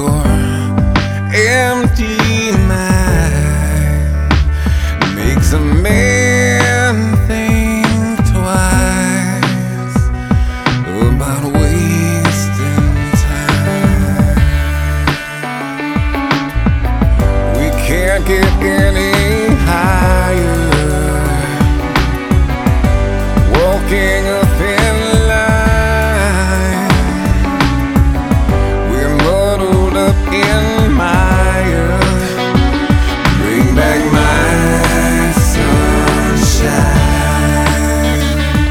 your empty mind makes a man think twice about wasting time. We can't get any higher, walking a thin line. We're muddled up in mire. Bring back my sunshine.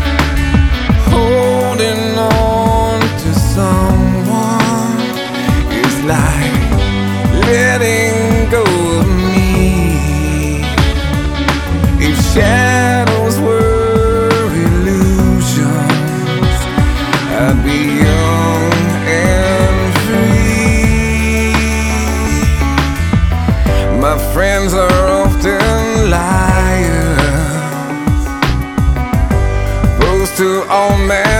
Holding on to someone is like letting go of me. If shadows were illusions, I'd be young and free. My friends are often liars, foes to all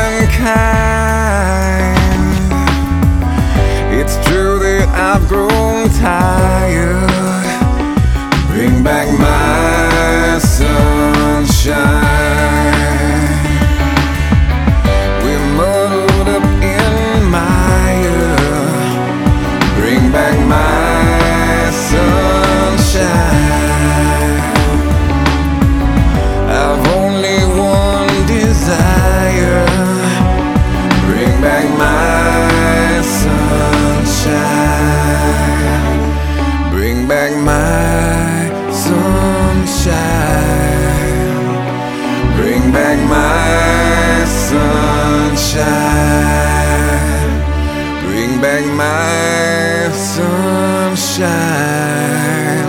mankind. It's true that I've grown tired. Bring back my sunshine. We're muddled up in mire. Bring back my sunshine. I've only one desire. Bring back my sunshine. Bring back my sunshine. Bring back my sunshine. Bring back my sunshine.